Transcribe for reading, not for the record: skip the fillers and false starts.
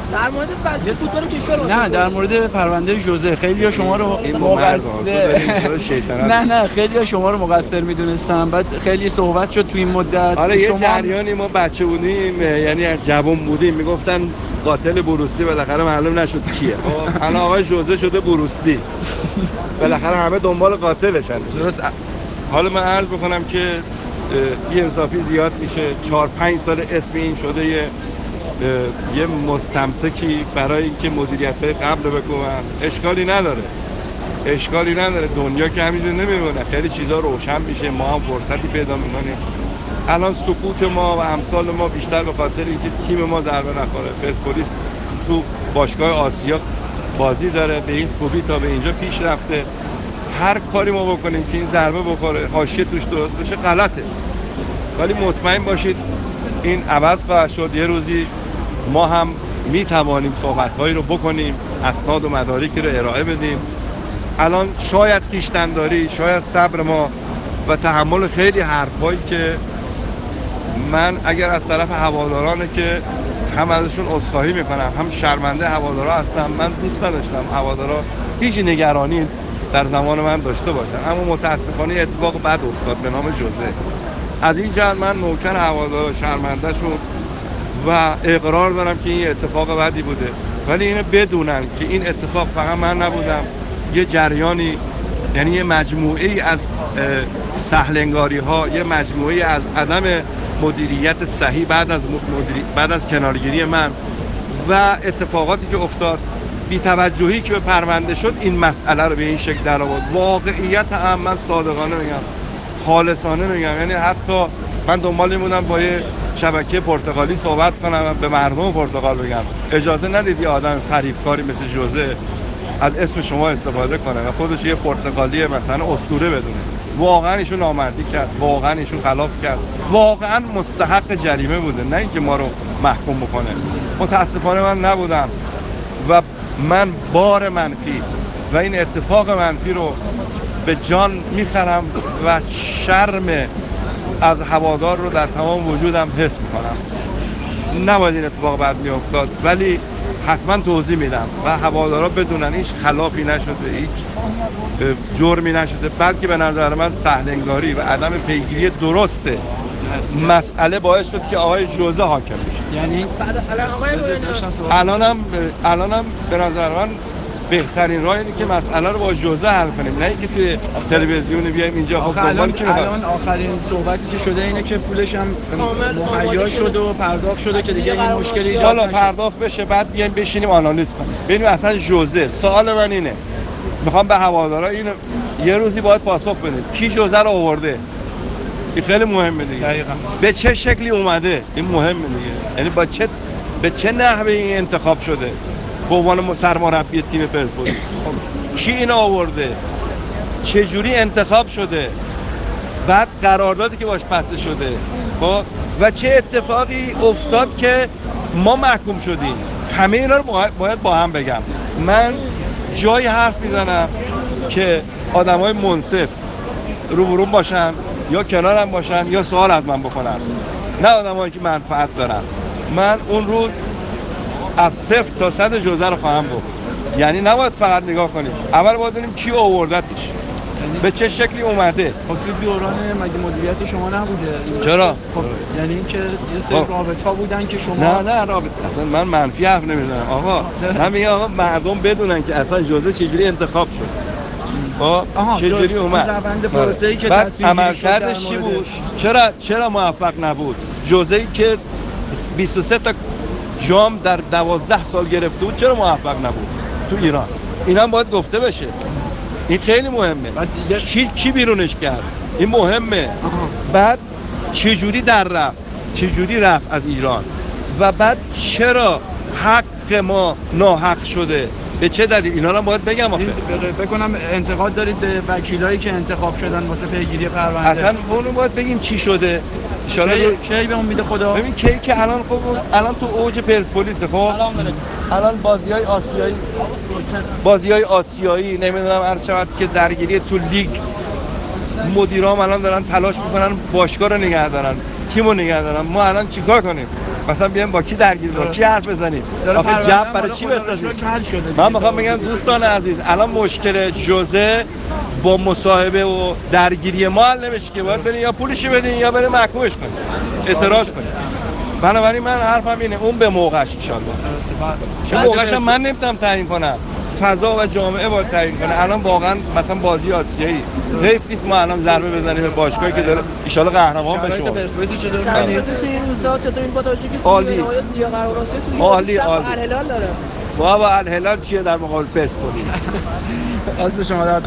در مورد وضعیت فوتبال کشور نه در مورد پرونده ژوزه خیلی‌ها شما رو مقصر نه خیلی‌ها شما رو مقصر میدونستن، بعد خیلی صحبت شد تو این مدت. آره یه جریانی ما بچه بودیم یعنی جوان بودیم میگفتن قاتل بروسلی بالاخره معلوم نشد کیه. الان آقای ژوزه شده بروسلی، بالاخره همه دنبال قاتلشن. درست. حالا من عرض بکنم که یه انصافی زیاد میشه. 4-5 سال اسم این شده یه مستمسکی برای اینکه مدیریت‌های قبل رو بکنن. اشکالی نداره. دنیا که همینجور نمیمونه، خیلی چیزا روشن میشه، ما هم فرصتی پیدا میکنیم. الان سکوت ما و امثال ما بیشتر به خاطر اینکه تیم ما ضربه نخوره. پرسپولیس تو باشگاه آسیا بازی داره، به این خوبی تا به اینجا پیش رفته. هر کاری ما بکنیم که این ضربه بخوره، حاشیه توش درست بشه، غلطه. ولی مطمئن باشید این عوض خواهد شد. یه روزی ما هم میتوانیم صحبت‌هایی رو بکنیم، اسناد و مدارکی رو ارائه بدیم. الان شاید خویشتن‌داری، شاید صبر ما و تحمل خیلی حرفایی که من اگر از طرف هوادارانه که هم ازشون عذرخواهی میکنم، هم شرمنده هوادارا هستم. من دوست نداشتم هوادارا هیچ نگرانی در زمان من داشته باشن، اما متاسفانه اتفاق بد افتاد به نام جوزه. از این جهت من نوکر هوادارا شرمنده شد و اقرار دارم که این اتفاق بدی بوده، ولی اینو بدونن که این اتفاق فقط من نبودم، یه جریانی، یعنی یه مجموعه‌ای از سهلنگاری ها، یه مجموعه‌ای از عدم مدیریت صحیح بعد از کنارگیری من و اتفاقاتی که افتاد، بی‌توجهی که به پرونده شد، این مسئله رو به این شکل در آورد. واقعیت هم من صادقانه میگم، خالصانه میگم، یعنی حتی من دنبال این بودم با یه شبکه پرتغالی صحبت کنم و به مردم پرتغال بگم اجازه ندید یه آدم فریبکاری مثل جوزه از اسم شما استفاده کنه و خودش یه پرتغالی مثلا اسطوره بدونه. واقعا ایشون نامردی کرد، واقعا ایشون خلاف کرد، واقعا مستحق جریمه بوده، نه اینکه ما رو محکوم بکنه. متاسفانه من نبودم و من بار منفی و این اتفاق منفی رو به جان میخرم و شرم از هوادار رو در تمام وجودم حس میکنم. نباید این اتفاق بعد میافتاد، ولی حتما توضیح میدم و هوادارا بدونن هیچ خلافی نشده، هیچ جرمی نشده، بلکه به نظر من سهلنگاری و عدم پیگیری درسته مسئله باعث شد که آقای جوزه حاکم بشه. یعنی الانم به نظر من بهترین راه اینه که مسئله رو با جوزه حل کنیم، نه اینکه توی تلویزیون بیایم اینجا. خب الان آخرین صحبتی که شده اینه که پولش هم مهیا شده و پرداخت شده که دیگه این مشکلی ایجاد نشه. حالا پرداخت بشه، بعد بیایم بشینیم آنالیز کنیم ببینیم اصلا جوزه. سوال من اینه، میخوام به هوادارا اینو یه روزی باید پاسخ بدید، کی جوزه رو آورده؟ این خیلی مهمه دیگه. دقیقاً. به چه شکلی اومده؟ این مهمه دیگه. یعنی به چه نحوه این انتخاب شده به عنوان سرمربی تیم پرسپولیس؟ کی اینو آورده؟ چه جوری انتخاب شده؟ بعد قراردادی که باش بسته شده، خب و چه اتفاقی افتاد که ما محکوم شدیم؟ همه اینا رو باید با هم بگم. من جای حرف میزنم که آدمای منصف روبروم باشن یا کنارم باشن یا سوال از من بکنن، نه آدمایی که منفعت دارن. من اون روز از 0 تا 100 جوزه رو خواهم بود. یعنی نباید فقط نگاه کنیم، اول باید ببینیم کی آوردتش، به چه شکلی اومده. خب تو دوران مگه مدیریت شما نبوده؟ چرا؟ خب یعنی اینکه یه سری رابطه‌ها بودن که شما نه رابطه، اصلا من منفی حرف نمیزنم آقا. من میگم آقا مردم بدونن که اصلا جوزه چجوری انتخاب شد، چجوری اومد، روند پروسه‌ای که بعد تصمیم عملکردش چی بود، چرا موفق نبود. جوزه‌ای که 23 تا جام در 12 سال گرفته بود چرا موفق نبود تو ایران؟ اینا هم باید گفته بشه. این خیلی مهمه. کی بیرونش کرد؟ این مهمه. بعد چجوری چجوری رفت از ایران و بعد چرا حق ما ناحق شده، به چه دلیل؟ اینا رو باید بگم. آخه فکر کنم انتقاد دارید به وکیلایی که انتخاب شدن واسه پیگیری پرونده. اصلا اونو باید بگیم چی شده. کی به امید خدا. ببین کی که الان تو اوج پرسپولیس. خب الان بازیای آسیایی نمیدونم هر شود که درگیری تو لیگ، مدیرام الان دارن تلاش میکنن باشگاه رو نگه دارن. تیمو نگه دارم. ما الان چیکار کنیم؟ مثلا بیایم با کی درگیر با کی حرف بزنیم؟ آخه جب برای چی بسازیم؟ من میخوام بگم دوستان عزیز، الان مشکل جوزه با مصاحبه و درگیری ما حل نمیشه که باید برین یا پولشو بدین یا برین محکومش کنین، اعتراض کنین. بنابراین من حرفم اینه اون به موقعش ان شاء الله. موقعش من نمیتونم تعیین کنم، فضا و جامعه باید تعیین کنه. الان واقعا مثلا بازی آسیایی حیف نیست ما الان ضربه بزنیم به باشگاهی که داره ان شاء الله قهرمان بشه. پرسپولیس چطور می‌بینید؟ چطور این با توجه که عالی. نهایت لیگ قراردادی است، عالی. الهلال داره. با الهلال چیه در مقابل پرسپولیس؟ دست شما در